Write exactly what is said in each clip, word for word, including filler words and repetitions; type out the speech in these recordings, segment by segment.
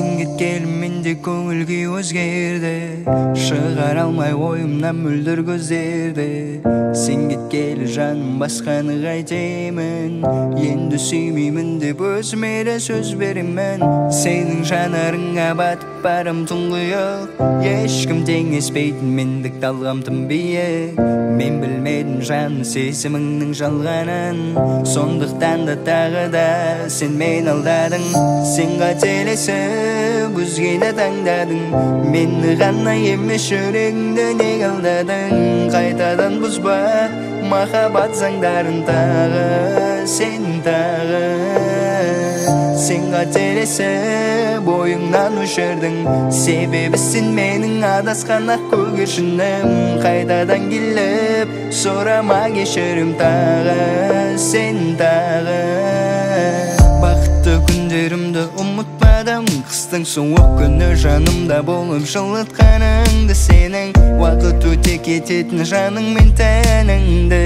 Sen ketkelim mende көңіл күй өзгерді, шығара алмай ойымнан мөлдір көздерді. Sen кеткелі жаным басқаны қайтемін, енді сүймеймін деп өзіме де сөз беремін. Сенің жанарыңа батып барым тұңғиық, ешкім теңеспейтін мендік талғам тым биік. Мен білмедім жаным сезіміңнің жалғанын, сондықтан да тағы да сен мен алдадың. Сен қателесіп өзгені таңдадың, мені ғана емес жүрегіңді неге алдадың. Қайтадан бұзба махаббат заңдарын тағы, сен тағы. Сен қателесіп ойыңнан өшірдің, себебі сен менің адасқан ақ көгершінім. Қайтадан келіп сұрама кешірім тағы, сен тағы. Бақытты күндерімді ұмытпадым, қыстың суық күні жанымда болып жылытқаныңды. Сенің уақыт өте кететін жаның мен тәніңді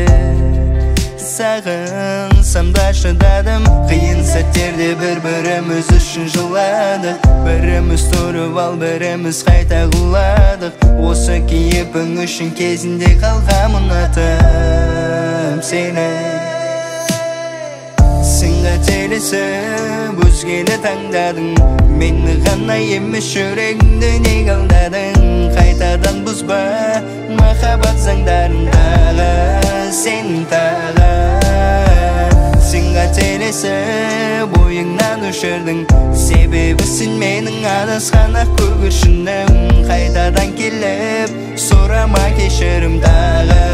сағынсам да шыдадым. Қиын сәттерде бір-біріміз үшін жыладық, біріміз тұрып ал біріміз қайта құладық. Осы кейіпің үшін кезінде қалғамын атым сені. Сен қателесіп өзгені таңдадың, мені ғана емес жүрегіңді неге алдадың. Қайтадан бұзба махаббат заңдарын тағы, сен тағы. Сен қателесіп ойыңнан өшірдің, себебі сен менің адасқан ақ көгершінім. Қайтадан келіп сұрама кешірім тағы,